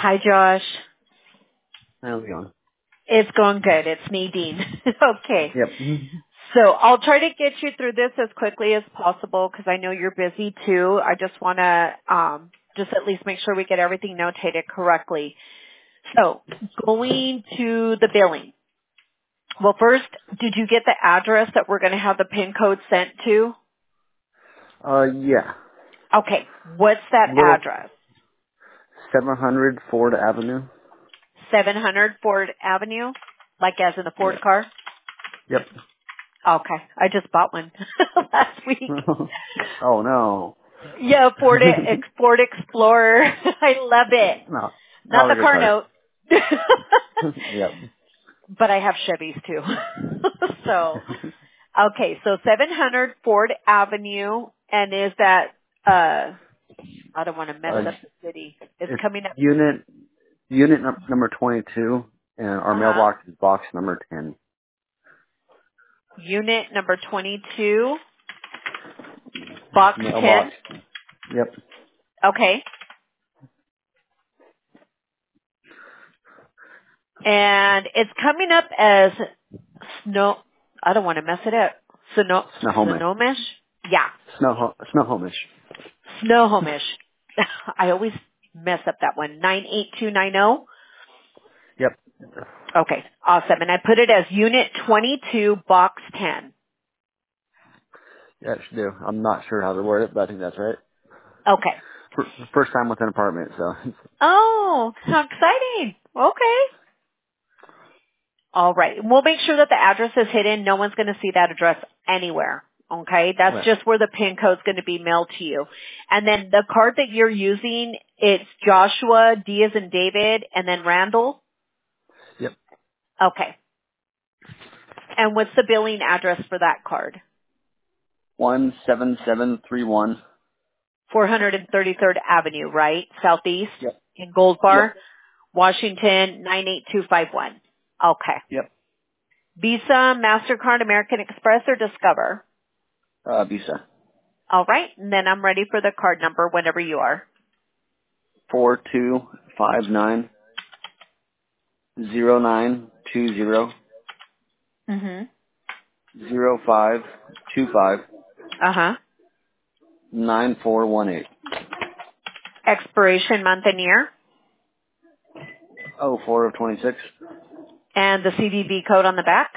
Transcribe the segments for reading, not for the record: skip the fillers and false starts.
Hi, Josh. How's it going? It's going good. It's Nadine. Okay. Yep. So I'll try to get you through this as quickly as possible because I know you're busy too. I just want to just at least make sure we get everything notated correctly. So going to the billing. Well, first, did you get the address that we're going to have the PIN code sent to? Yeah. Okay. What's that Little address? 700 Ford Avenue. 700 Ford Avenue? Like as in the Ford Yep. car? Yep. Okay. I just bought one last week. Oh no. Yeah, Ford Explorer. I love it. No. Not Not a the good car car. note. Yep. But I have Chevys too. So, okay, so 700 Ford Avenue, and is that, I don't want to mess Uh, up the city. It's it's coming up, unit number 22, and our mailbox is box number 10. unit number 22, box 10. Mailbox. Yep. Okay. And it's coming up as Snow, I don't want to mess it up. Snohomish. Snohomish? Yeah. Snohomish. Snohomish. I always mess up that one. 98290? Yep. Okay. Awesome. And I put it as unit 22, box 10. Yeah, it should do. I'm not sure how to word it, but I think that's right. Okay. First time with an apartment, so. Oh, how exciting. Okay. All right. We'll make sure that the address is hidden. No one's going to see that address anywhere. Okay. That's Right. just where the PIN code's going to be mailed to you. And then the card that you're using, it's Joshua, D as in David, and then Randall. Yep. Okay. And what's the billing address for that card? 17731. 433rd Avenue, right? Southeast Yep. in Gold Bar, Yep. Washington, 98251. Okay. Yep. Visa, MasterCard, American Express, or Discover? Visa. All right. And then I'm ready for the card number whenever you are. 4259 0920 Mm-hmm. 0525 Uh-huh. 9418. Expiration month and year. 04 of 26. And the CVV code on the back.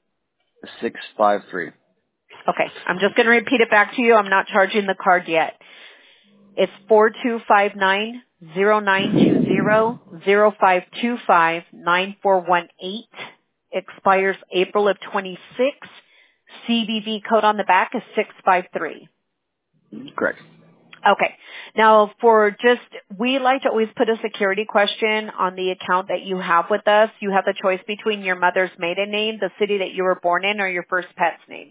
653. Okay. I'm just going to repeat it back to you. I'm not charging the card yet. It's 4259-0920-0525-9418. Expires April of 26. CVV code on the back is 653. Correct. Okay. Now we like to always put a security question on the account that you have with us. You have the choice between your mother's maiden name, the city that you were born in, or your first pet's name.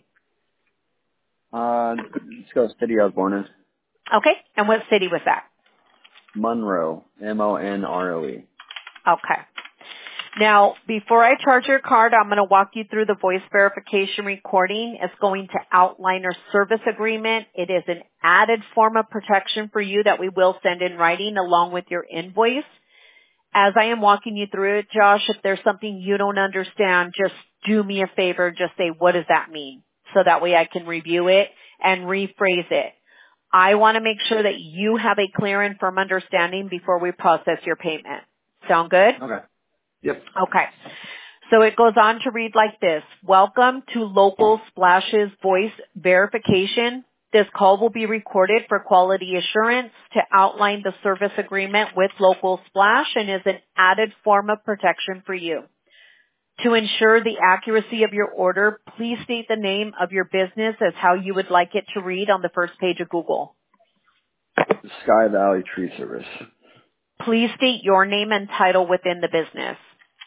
Let's go city I was born in. Okay. And what city was that? Monroe. Monroe. Okay. Now, before I charge your card, I'm going to walk you through the voice verification recording. It's going to outline our service agreement. It is an added form of protection for you that we will send in writing along with your invoice. As I am walking you through it, Josh, if there's something you don't understand, just do me a favor. Just say, what does that mean? So that way I can review it and rephrase it. I want to make sure that you have a clear and firm understanding before we process your payment. Sound good? Okay. Yep. Okay. So it goes on to read like this. Welcome to Local Splash's voice verification. This call will be recorded for quality assurance to outline the service agreement with Local Splash and is an added form of protection for you. To ensure the accuracy of your order, please state the name of your business as how you would like it to read on the first page of Google. Sky Valley Tree Service. Please state your name and title within the business.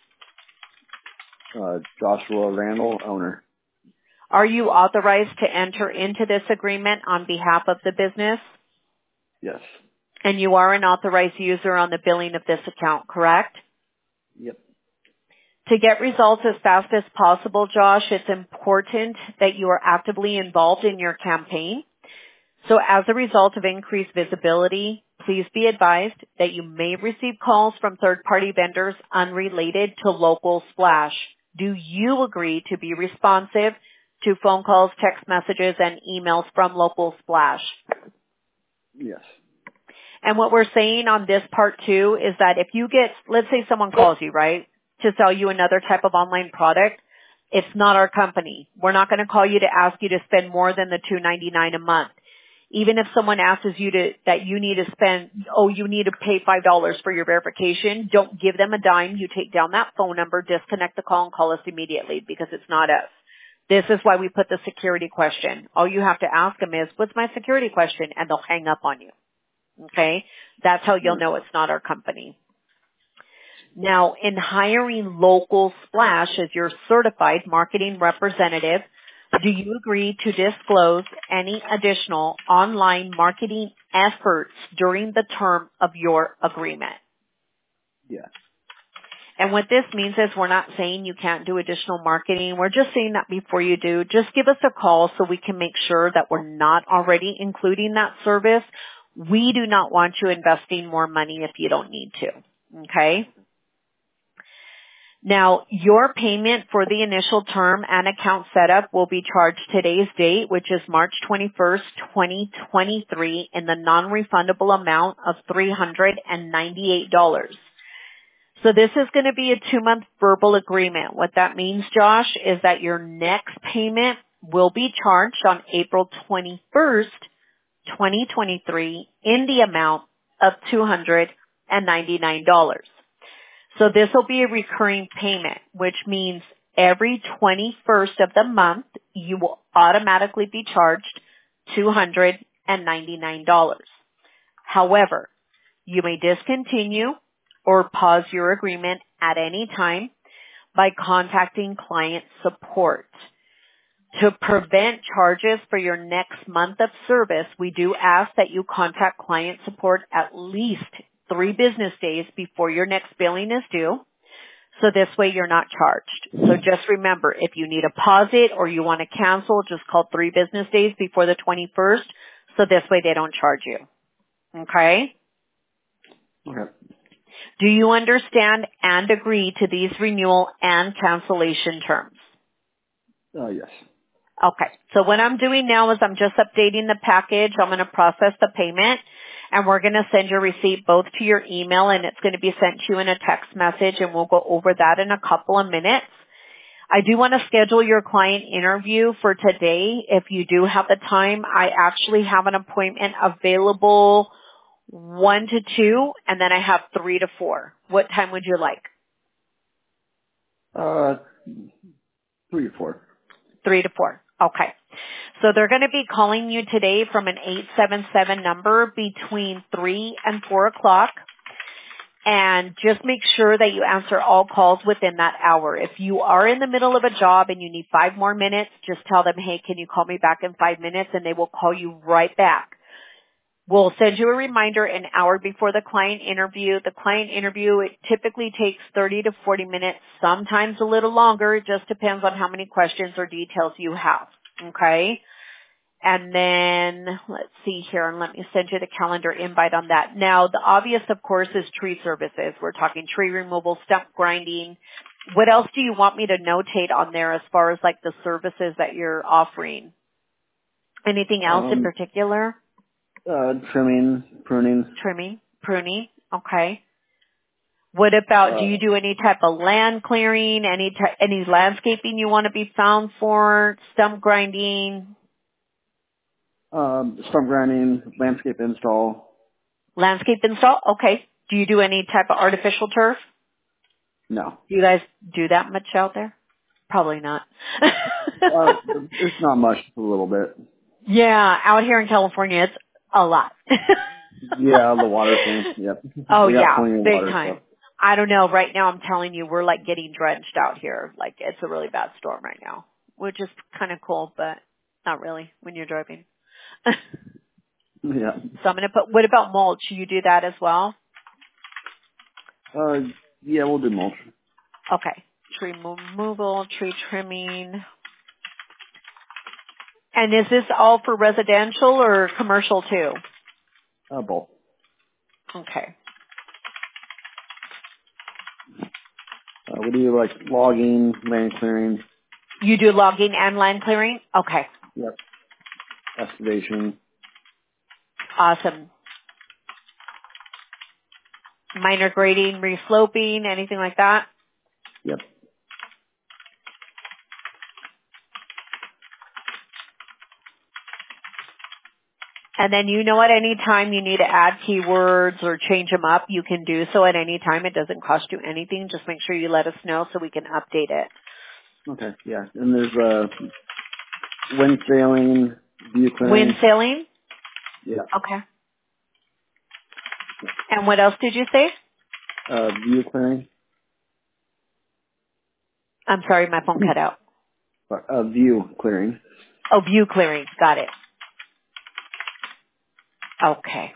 Joshua Randall, owner. Are you authorized to enter into this agreement on behalf of the business? Yes. And you are an authorized user on the billing of this account, correct? Yep. To get results as fast as possible, Josh, it's important that you are actively involved in your campaign. So as a result of increased visibility, please be advised that you may receive calls from third-party vendors unrelated to Local Splash. Do you agree to be responsive to phone calls, text messages, and emails from Local Splash? Yes. And what we're saying on this part too is that if you get, let's say someone calls you, right, to sell you another type of online product, it's not our company. We're not going to call you to ask you to spend more than the $2.99 a month. Even if someone asks you that you need to spend, you need to pay $5 for your verification, don't give them a dime. You take down that phone number, disconnect the call, and call us immediately because it's not us. This is why we put the security question. All you have to ask them is, what's my security question? And they'll hang up on you. Okay? That's how you'll know it's not our company. Now, in hiring Local Splash as your certified marketing representative, do you agree to disclose any additional online marketing efforts during the term of your agreement? Yeah. And what this means is we're not saying you can't do additional marketing. We're just saying that before you do, just give us a call so we can make sure that we're not already including that service. We do not want you investing more money if you don't need to. Okay? Now, your payment for the initial term and account setup will be charged today's date, which is March 21st, 2023, in the non-refundable amount of $398. So this is going to be a 2-month verbal agreement. What that means, Josh, is that your next payment will be charged on April 21st, 2023, in the amount of $299. So this will be a recurring payment, which means every 21st of the month, you will automatically be charged $299. However, you may discontinue or pause your agreement at any time by contacting client support. To prevent charges for your next month of service, we do ask that you contact client support at least 3 business days before your next billing is due. So this way you're not charged. So just remember, if you need to pause it or you want to cancel, just call 3 business days before the 21st. So this way they don't charge you. Okay? Okay. Do you understand and agree to these renewal and cancellation terms? Yes. Okay. So what I'm doing now is I'm just updating the package. I'm going to process the payment, and we're going to send your receipt both to your email, and it's going to be sent to you in a text message, and we'll go over that in a couple of minutes. I do want to schedule your client interview for today. If you do have the time, I actually have an appointment available 1 to 2, and then I have 3 to 4. What time would you like? 3 to 4. 3 to 4. Okay. So they're going to be calling you today from an 877 number between 3 and 4 o'clock. And just make sure that you answer all calls within that hour. If you are in the middle of a job and you need 5 more minutes, just tell them, hey, can you call me back in 5 minutes? And they will call you right back. We'll send you a reminder an hour before the client interview. The client interview, it typically takes 30 to 40 minutes, sometimes a little longer. It just depends on how many questions or details you have. Okay? And then, let's see here, and let me send you the calendar invite on that. Now, the obvious, of course, is tree services. We're talking tree removal, stump grinding. What else do you want me to notate on there as far as like the services that you're offering? Anything else in particular? Trimming, pruning. Trimming, pruning, okay. What about, do you do any type of land clearing, any landscaping you want to be found for, stump grinding? Stump grinding, landscape install. Landscape install, okay. Do you do any type of artificial turf? No. Do you guys do that much out there? Probably not. It's not much, a little bit. Yeah, out here in California, it's a lot. Yeah, the water thing. Yep. Oh yeah, big time. So. I don't know. Right now, I'm telling you, we're like getting drenched out here. Like it's a really bad storm right now, which is kind of cool, but not really when you're driving. Yeah. So I'm going to put. What about mulch? You do that as well? Yeah, we'll do mulch. Okay. Tree removal, tree trimming. And is this all for residential or commercial too? Both. Okay. We do like logging, land clearing. You do logging and land clearing? Okay. Yep. Excavation. Awesome. Minor grading, resloping, anything like that? Yep. And then at any time you need to add keywords or change them up, you can do so at any time. It doesn't cost you anything. Just make sure you let us know so we can update it. Okay. Yeah. And there's wind sailing, view clearing. Wind sailing? Yeah. Okay. And what else did you say? View clearing. I'm sorry, my phone cut out. View clearing. Oh, view clearing. Got it. Okay.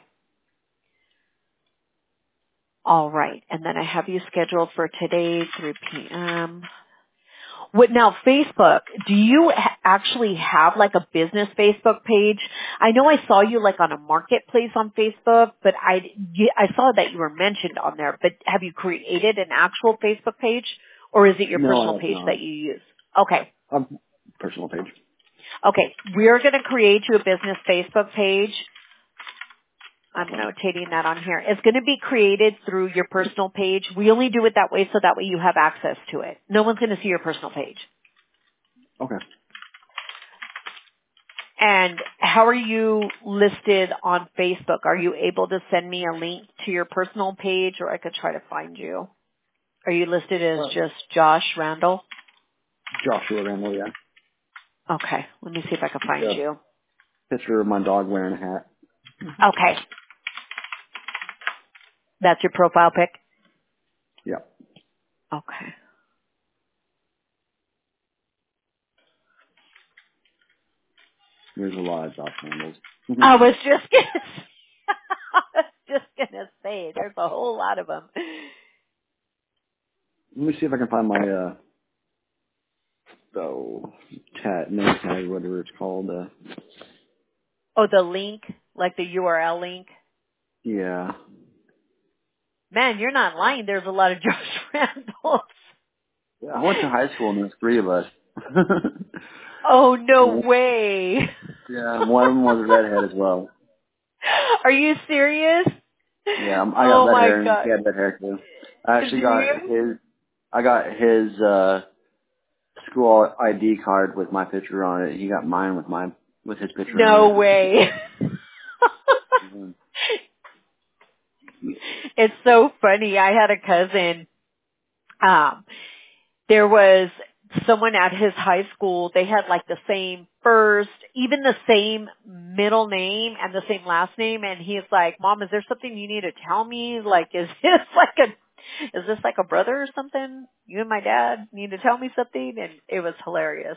All right. And then I have you scheduled for today, 3 p.m. Now, Facebook, do you actually have like a business Facebook page? I know I saw you like on a marketplace on Facebook, but I saw that you were mentioned on there, but have you created an actual Facebook page or is it your personal page that you use? Okay. Personal page. Okay. We're going to create you a business Facebook page. I'm notating that on here. It's going to be created through your personal page. We only do it that way so that way you have access to it. No one's going to see your personal page. Okay. And how are you listed on Facebook? Are you able to send me a link to your personal page or I could try to find you? Are you listed as just Josh Randall? Joshua Randall, yeah. Okay. Let me see if I can find you. Picture of my dog wearing a hat. Okay. That's your profile pic? Yeah. Okay. There's a lot of Josh Randalls. I was just gonna say, there's a whole lot of them. Let me see if I can find my name tag, whatever it's called. Oh, the link, like the URL link. Yeah. Man, you're not lying. There's a lot of Josh Randalls. Yeah, I went to high school and there's 3 of us. Oh, no way. Yeah, one of them was a redhead as well. Are you serious? Yeah, I got red hair and he had red hair too. I actually got his school ID card with my picture on it. He got mine with his picture No on it. way. Mhm. It's so funny. I had a cousin, there was someone at his high school, they had like the same first, even the same middle name and the same last name, and he's like, Mom, is there something you need to tell me? Like, is this like a brother or something? You and my dad need to tell me something? And it was hilarious.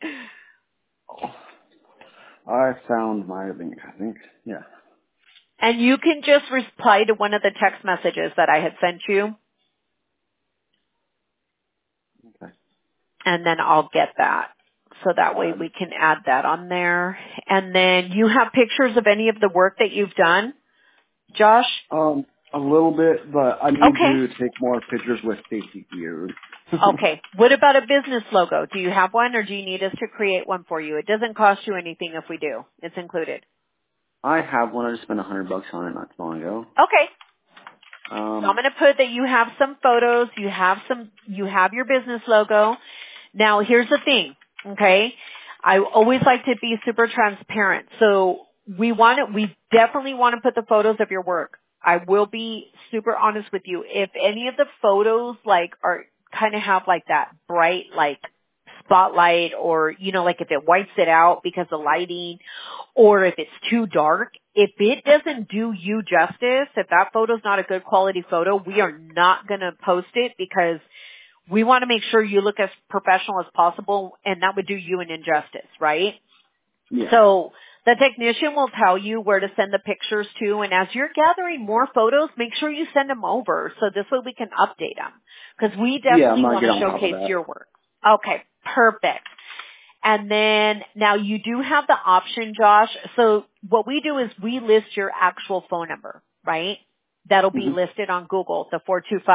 I found my link, I think. Yeah. And you can just reply to one of the text messages that I had sent you, Okay. and then I'll get that. So that way we can add that on there. And then you have pictures of any of the work that you've done, Josh? A little bit, but I need to take more pictures with safety gear. Okay. What about a business logo? Do you have one or do you need us to create one for you? It doesn't cost you anything if we do. It's included. I have one. I just spent $100 on it not too long ago. Okay. So I'm going to put that you have some photos, you have your business logo. Now here's the thing, okay? I always like to be super transparent. So we definitely want to put the photos of your work. I will be super honest with you. If any of the photos like are kind of have like that bright like spotlight or, like if it wipes it out because of lighting or if it's too dark, if it doesn't do you justice, if that photo's not a good quality photo, we are not going to post it because we want to make sure you look as professional as possible and that would do you an injustice, right? Yeah. So the technician will tell you where to send the pictures to, and as you're gathering more photos, make sure you send them over so this way we can update them because we definitely want to showcase your work. Okay, perfect. And then now you do have the option, Josh. So what we do is we list your actual phone number, right? that'll be listed on Google, the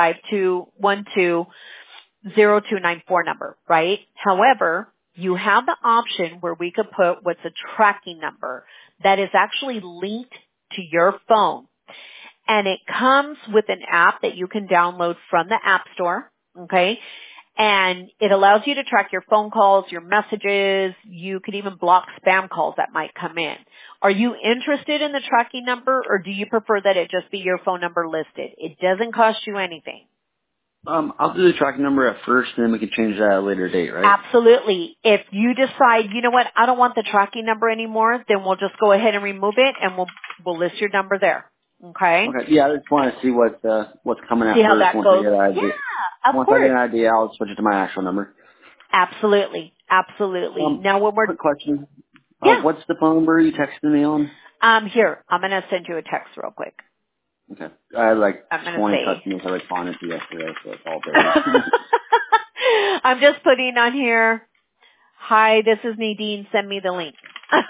425-212-0294 number, right? However, you have the option where we could put what's a tracking number that is actually linked to your phone. And it comes with an app that you can download from the App Store, okay? And it allows you to track your phone calls, your messages. You can even block spam calls that might come in. Are you interested in the tracking number, or do you prefer that it just be your phone number listed? It doesn't cost you anything. I'll do the tracking number at first, and then we can change that at a later date, right? Absolutely. If you decide, you know what, I don't want the tracking number anymore, then we'll just go ahead and remove it, and we'll list your number there. Okay? Okay. Yeah, I just want to see what's coming out see how first. That goes. Yeah, of Once course. I get an idea, I'll switch it to my actual number. Absolutely. Now when we're... Quick question. Yeah. What's the phone number you texted me on? Here, I'm going to send you a text real quick. Okay. I had like I'm 20 customers I responded to yesterday, so it's all good. I'm just putting on here, hi, this is Nadine, send me the link.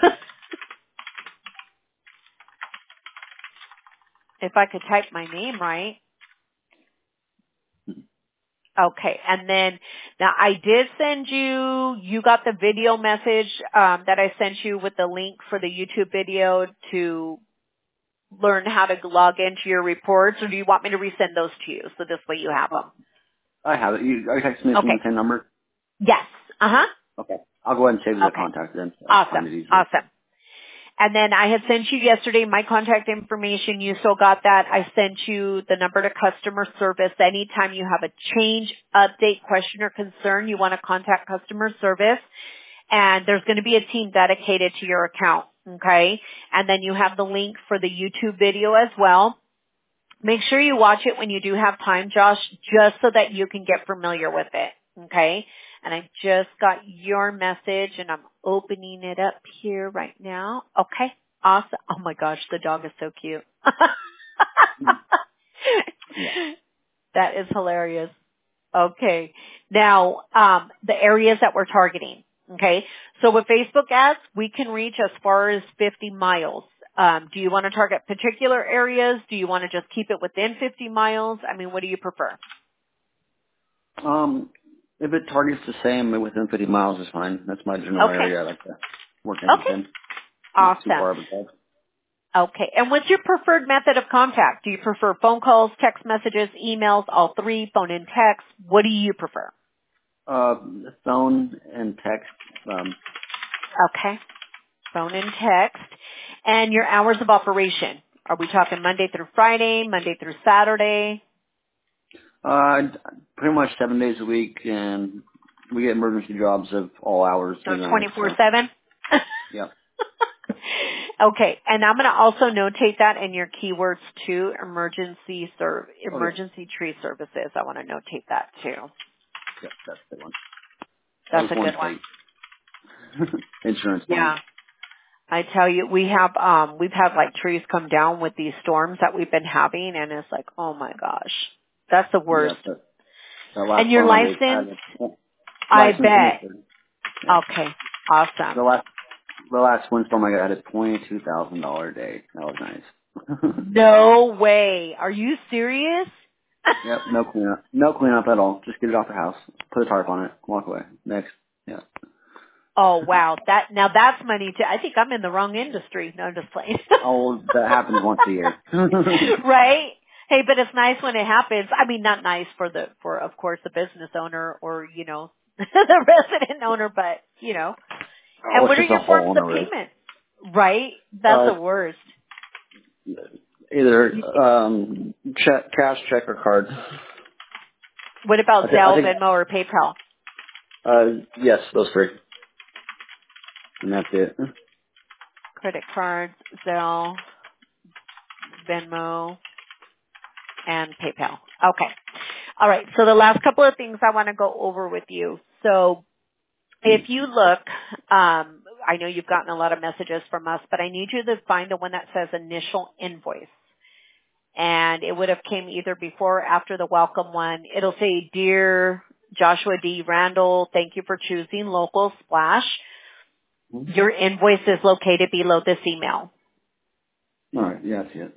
If I could type my name right. Okay, and then, now I did send you got the video message that I sent you with the link for the YouTube video to learn how to log into your reports, or do you want me to resend those to you so this way you have them? I have it. Are you texting me from the same number? Yes. Okay. I'll go ahead and save the contact then. So awesome. And then I had sent you yesterday my contact information. You still got that. I sent you the number to customer service. Anytime you have a change, update, question, or concern, you want to contact customer service. And there's going to be a team dedicated to your account. Okay. And then you have the link for the YouTube video as well. Make sure you watch it when you do have time, Josh, just so that you can get familiar with it. Okay. And I just got your message and I'm opening it up here right now. Okay. Awesome. Oh my gosh, the dog is so cute. That is hilarious. Okay. Now, the areas that we're targeting. Okay. So with Facebook ads, we can reach as far as 50 miles. Do you want to target particular areas? Do you want to just keep it within 50 miles? I mean, what do you prefer? If it targets the same within 50 miles is fine. That's my general area I like to work in. Awesome. Not too far of a drive. Okay. And what's your preferred method of contact? Do you prefer phone calls, text messages, emails, all three, phone and text? What do you prefer? Phone and text. Okay. Phone and text. And your hours of operation. Are we talking Monday through Friday, Monday through Saturday? Pretty much 7 days a week, and we get emergency jobs of all hours. So 24/7? Yep. Okay, and I'm going to also notate that in your keywords too, emergency tree services. I want to notate that too. Yep, that's the one. That's a good one. Insurance. Yeah. I tell you, we've had like trees come down with these storms that we've been having, and it's like, oh my gosh, that's the worst. Yeah, and your license, I bet. Yeah. Okay, awesome. The last windstorm I got had a $22,000 day. That was nice. No way. Are you serious? Yep, no cleanup. No cleanup at all. Just get it off the house. Put a tarp on it. Walk away. Next. Yeah. Oh wow. That's money too. I think I'm in the wrong industry. No, I'm just playing. Oh, that happens once a year. Right? Hey, but it's nice when it happens. I mean, not nice for of course the business owner or, the resident owner, but And what are your forms of payment? Right? That's the worst. Either cash, check, or card. What about Zelle, Venmo, or PayPal? Yes, those three. And that's it. Credit cards, Zelle, Venmo, and PayPal. Okay. All right. So the last couple of things I want to go over with you. So if you look, I know you've gotten a lot of messages from us, but I need you to find the one that says initial invoice. And it would have came either before or after the welcome one. It'll say, Dear Joshua D. Randall, thank you for choosing Local Splash. Your invoice is located below this email. All right. Yeah, I see it.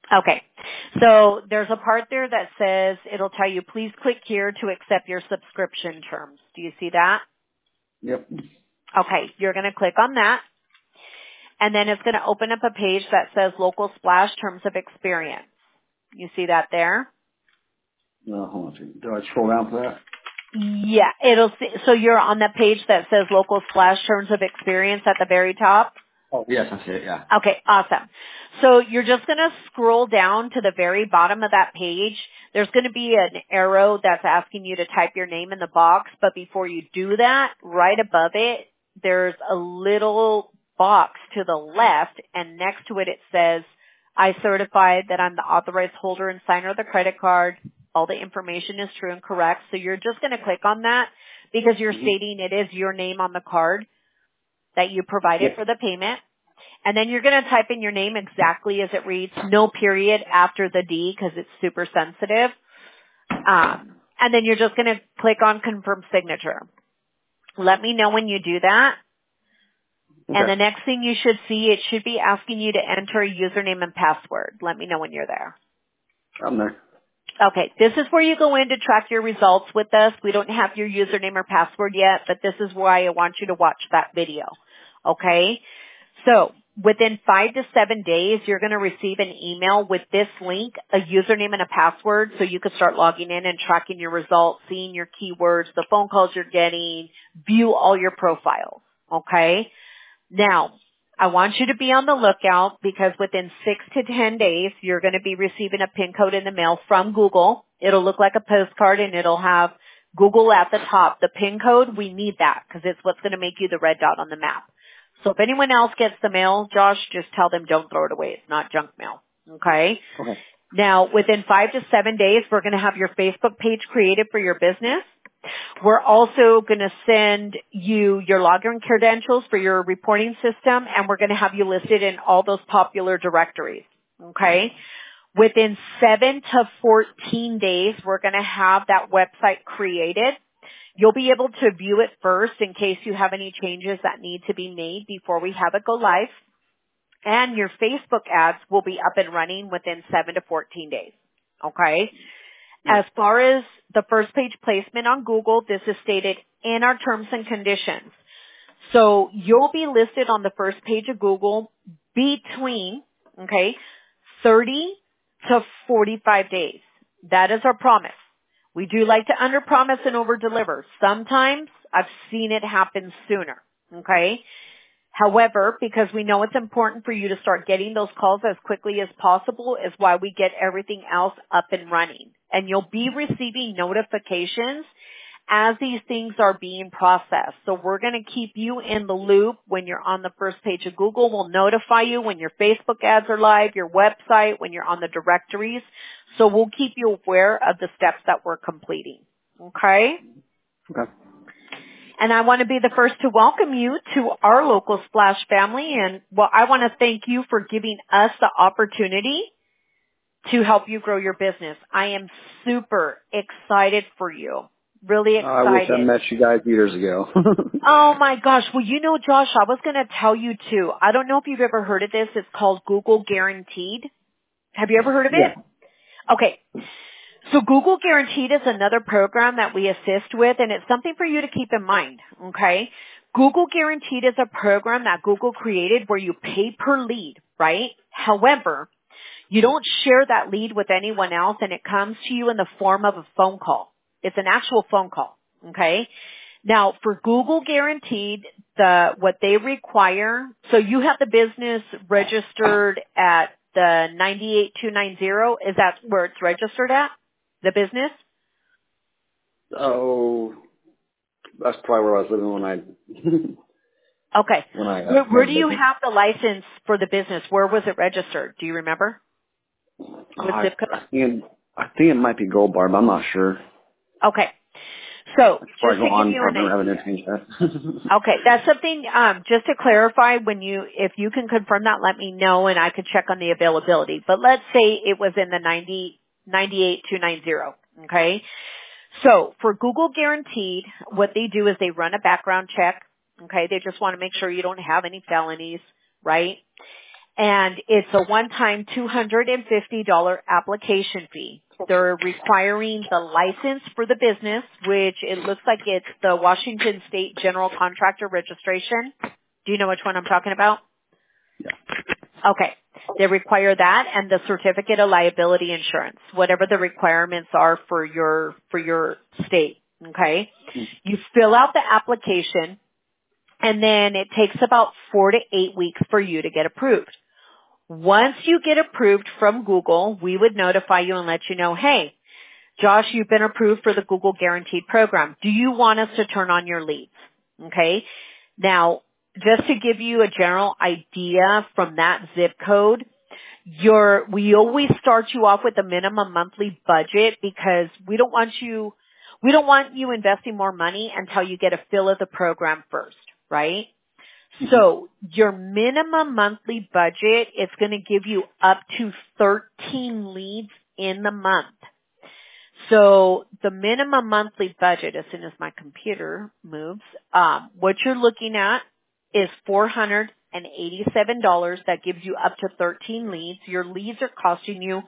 Okay. So there's a part there that says, it'll tell you, please click here to accept your subscription terms. Do you see that? Yep. Okay. You're going to click on that. And then it's going to open up a page that says Local Splash Terms of Experience. You see that there? No, hold on a second. Do I scroll down for that? Yeah. So you're on the page that says Local Splash Terms of Experience at the very top? Oh, yes, I see it, yeah. Okay, awesome. So you're just going to scroll down to the very bottom of that page. There's going to be an arrow that's asking you to type your name in the box, but before you do that, right above it, there's a little box to the left, and next to it, it says, I certify that I'm the authorized holder and signer of the credit card. All the information is true and correct. So you're just going to click on that because you're stating it is your name on the card that you provided for the payment. And then you're going to type in your name exactly as it reads, no period after the D because it's super sensitive. And then you're just going to click on confirm signature. Let me know when you do that. Okay. And the next thing you should see, it should be asking you to enter a username and password. Let me know when you're there. I'm there. Okay, this is where you go in to track your results with us. We don't have your username or password yet, but this is why I want you to watch that video. Okay? So, within 5 to 7 days, you're going to receive an email with this link, a username and a password, so you can start logging in and tracking your results, seeing your keywords, the phone calls you're getting, view all your profiles. Okay? Now, I want you to be on the lookout because within 6 to 10 days, you're going to be receiving a PIN code in the mail from Google. It'll look like a postcard and it'll have Google at the top. The PIN code, we need that because it's what's going to make you the red dot on the map. So if anyone else gets the mail, Josh, just tell them don't throw it away. It's not junk mail. Okay? Okay. Now, within 5 to 7 days, we're going to have your Facebook page created for your business. We're also going to send you your login credentials for your reporting system, and we're going to have you listed in all those popular directories. Okay? Within 7 to 14 days, we're going to have that website created. You'll be able to view it first in case you have any changes that need to be made before we have it go live. And your Facebook ads will be up and running within 7 to 14 days. Okay? As far as the first page placement on Google, this is stated in our terms and conditions. So you'll be listed on the first page of Google between, 30 to 45 days. That is our promise. We do like to under-promise and over-deliver. Sometimes I've seen it happen sooner, okay? However, because we know it's important for you to start getting those calls as quickly as possible is why we get everything else up and running. And you'll be receiving notifications as these things are being processed. So we're going to keep you in the loop when you're on the first page of Google. We'll notify you when your Facebook ads are live, your website, when you're on the directories. So we'll keep you aware of the steps that we're completing. Okay? Okay. And I want to be the first to welcome you to our Local Splash family. And well, I want to thank you for giving us the opportunity to help you grow your business. I am super excited for you. Really excited. I wish I met you guys years ago. Oh my gosh. Well, you know, Josh, I was going to tell you too. I don't know if you've ever heard of this. It's called Google Guaranteed. Have you ever heard of it? Yeah. Okay. So Google Guaranteed is another program that we assist with, and it's something for you to keep in mind, okay? Google Guaranteed is a program that Google created where you pay per lead, right? However, you don't share that lead with anyone else, and it comes to you in the form of a phone call. It's an actual phone call, okay? Now, for Google Guaranteed, what they require, so you have the business registered at the 98290, is that where it's registered at? The business? Oh, that's probably where I was living when I... Okay. Where do you have the license for the business? Where was it registered? Do you remember? I think it might be Gold Bar, but I'm not sure. Okay. So, just to give you an idea. Okay, that's something, just to clarify, if you can confirm that, let me know and I could check on the availability. But let's say it was in the 98290, okay? So, for Google Guaranteed, what they do is they run a background check, okay? They just want to make sure you don't have any felonies, right? And it's a one-time $250 application fee. They're requiring the license for the business, which it looks like it's the Washington State General Contractor Registration. Do you know which one I'm talking about? Yeah. Okay. They require that and the certificate of liability insurance, whatever the requirements are for your state. Okay. You fill out the application and then it takes about 4 to 8 weeks for you to get approved. Once you get approved from Google, we would notify you and let you know, hey, Josh, you've been approved for the Google Guaranteed program. Do you want us to turn on your leads? Okay. Now, just to give you a general idea from that zip code, we always start you off with a minimum monthly budget because we don't want you investing more money until you get a feel of the program first, right? Mm-hmm. So your minimum monthly budget is going to give you up to 13 leads in the month. So the minimum monthly budget, as soon as my computer moves, what you're looking at is $487. That gives you up to 13 leads. Your leads are costing you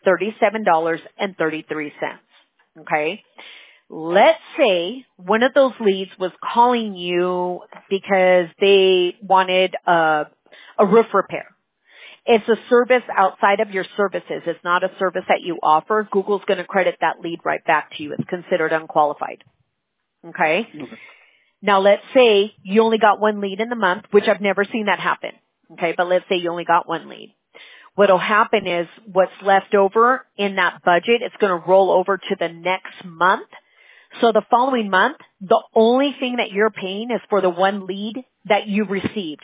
$37.33. Okay. Let's say one of those leads was calling you because they wanted a roof repair. It's a service outside of your services. It's not a service that you offer. Google's going to credit that lead right back to you. It's considered unqualified. Okay? Now let's say you only got one lead in the month, which I've never seen that happen. Okay, but let's say you only got one lead. What'll happen is what's left over in that budget, it's going to roll over to the next month. So the following month, the only thing that you're paying is for the one lead that you received,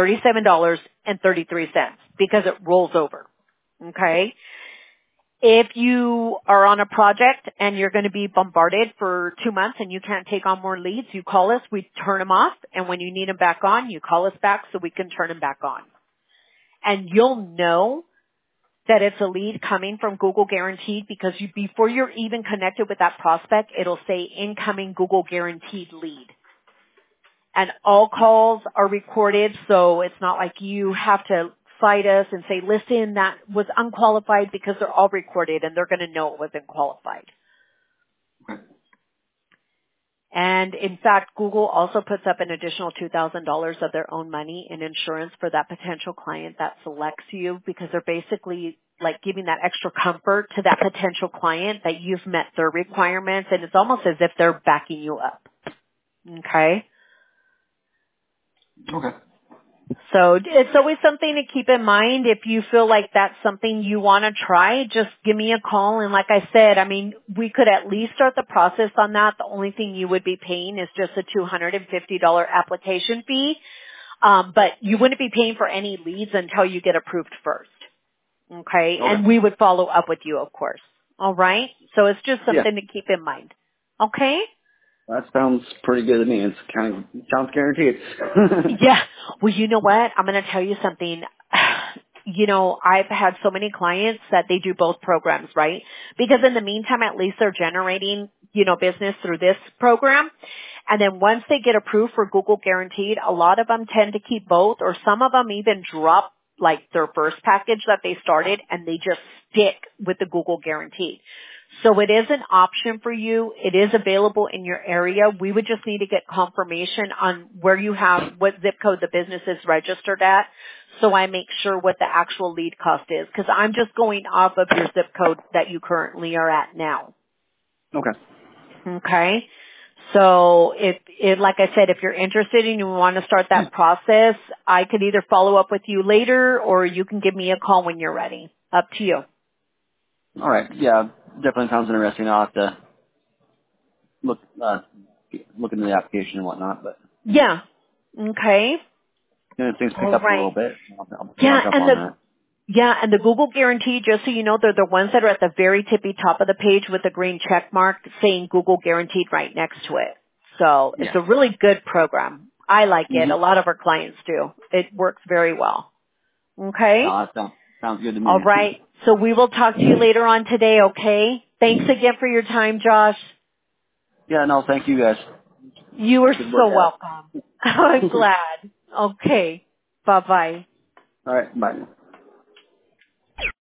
$37.33, because it rolls over. Okay? If you are on a project and you're going to be bombarded for 2 months and you can't take on more leads, you call us, we turn them off, and when you need them back on, you call us back so we can turn them back on. And you'll know that it's a lead coming from Google Guaranteed because before you're even connected with that prospect, it'll say incoming Google Guaranteed lead. And all calls are recorded, so it's not like you have to fight us and say, listen, that was unqualified, because they're all recorded and they're going to know it wasn't qualified. Okay. And in fact, Google also puts up an additional $2,000 of their own money in insurance for that potential client that selects you, because they're basically like giving that extra comfort to that potential client that you've met their requirements, and it's almost as if they're backing you up. Okay? Okay. So it's always something to keep in mind. If you feel like that's something you want to try, just give me a call. And like I said, I mean, we could at least start the process on that. The only thing you would be paying is just a $250 application fee. But you wouldn't be paying for any leads until you get approved first. Okay? And we would follow up with you, of course. All right? So it's just something to keep in mind. Okay? That sounds pretty good to me. It's sounds guaranteed. Yeah. Well, you know what? I'm going to tell you something. You know, I've had so many clients that they do both programs, right? Because in the meantime, at least they're generating, business through this program. And then once they get approved for Google Guaranteed, a lot of them tend to keep both, or some of them even drop like their first package that they started and they just stick with the Google Guaranteed. So it is an option for you. It is available in your area. We would just need to get confirmation on where you have, what zip code the business is registered at, so I make sure what the actual lead cost is, because I'm just going off of your zip code that you currently are at now. Okay. Okay. So like I said, if you're interested and you want to start that process, I could either follow up with you later or you can give me a call when you're ready. Up to you. All right. Yeah, definitely sounds interesting. I'll have to look into the application and whatnot. But yeah. Okay. If things pick up a little bit, I'll jump on that. Yeah, and the Google Guarantee, just so you know, they're the ones that are at the very tippy top of the page with the green check mark saying Google Guaranteed right next to it. So it's a really good program. I like it. A lot of our clients do. It works very well. Okay? Sounds good to me. All right. So we will talk to you later on today, okay? Thanks again for your time, Josh. Yeah, no, thank you guys. You are so welcome. I'm glad. Okay. Bye-bye. All right. Bye.